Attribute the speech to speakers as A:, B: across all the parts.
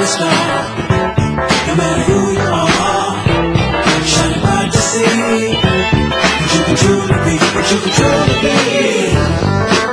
A: star, no matter who you are, shining bright to see what you can truly be, what you can truly be.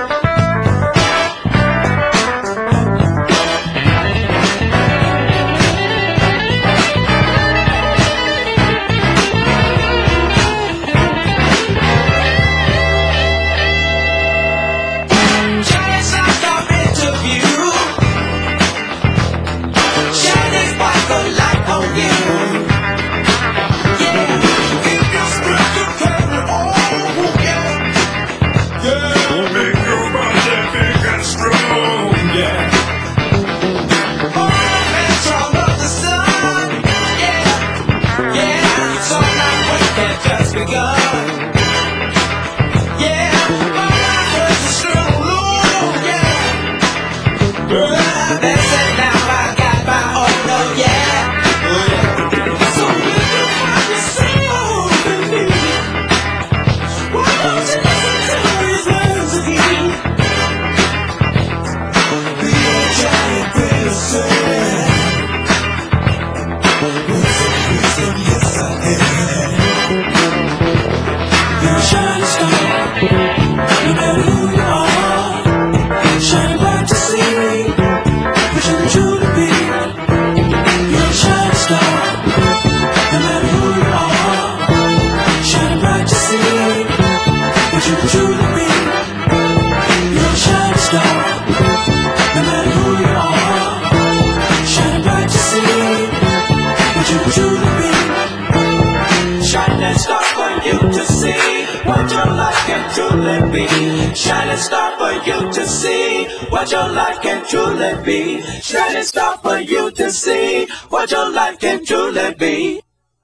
A: Shining star for you to see what your life can truly be. Shining star for you to see what your life can truly be.